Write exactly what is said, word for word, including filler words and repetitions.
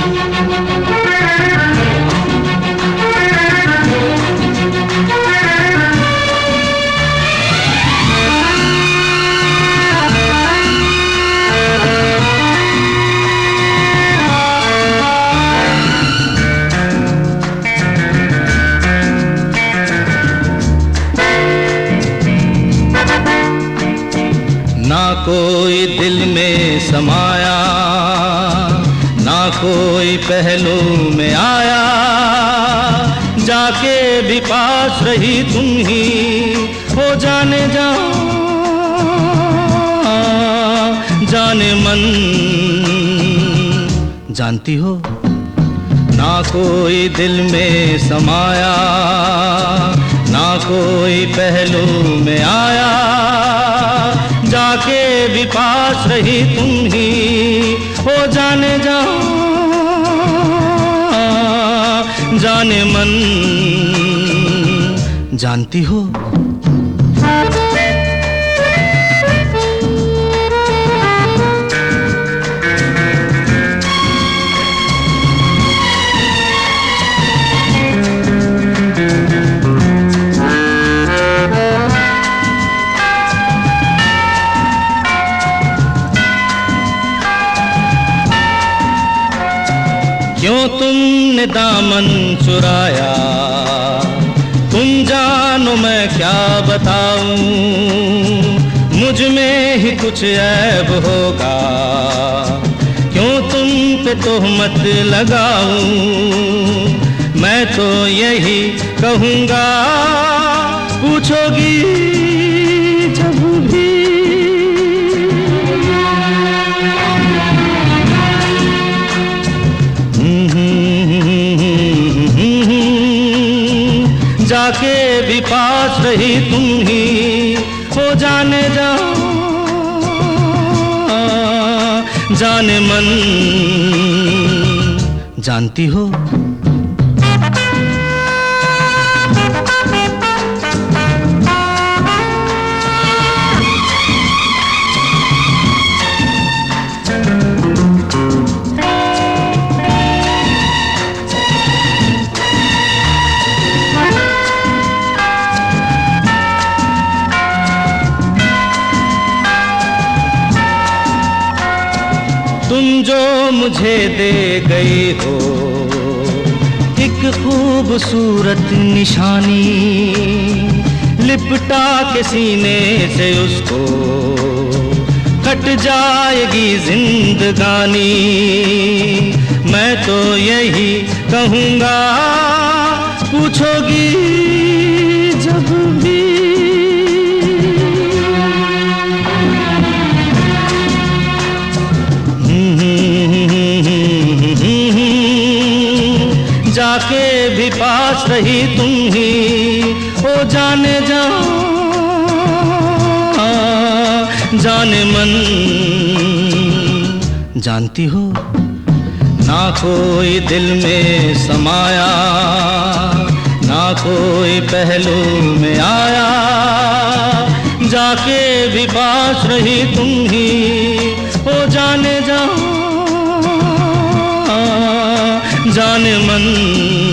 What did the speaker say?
ना कोई दिल में समाया, ना कोई पहलू में आया, जाके भी पास रही तुम ही हो जाने जा जाने मन। जानती हो ना कोई दिल में समाया, ना कोई पहलू में आया, जाके भी पास रही तुम ही हो जाने जा जाने मन। जानती हो क्यों तुमने दामन चुराया, तुम जानो मैं क्या बताऊं, मुझ में ही कुछ ऐब होगा, क्यों तुम पे तोहमत लगाऊं। मैं तो यही कहूँगा, पूछोगी जब भी जाके भी पास रही तुम ही हो जाने जा जाने मन। जानती हो तुम जो मुझे दे गई हो एक खूबसूरत निशानी, लिपटा के सीने से उसको कट जाएगी जिंदगानी। मैं तो यही कहूँगा, पूछोगी जब भी जाके भी पास रही तुम ही हो जाने जा जाने मन। जानती हो ना कोई दिल में समाया, ना कोई पहलू में आया, जाके भी पास रही तुम ही हो जाने जा जाने मन।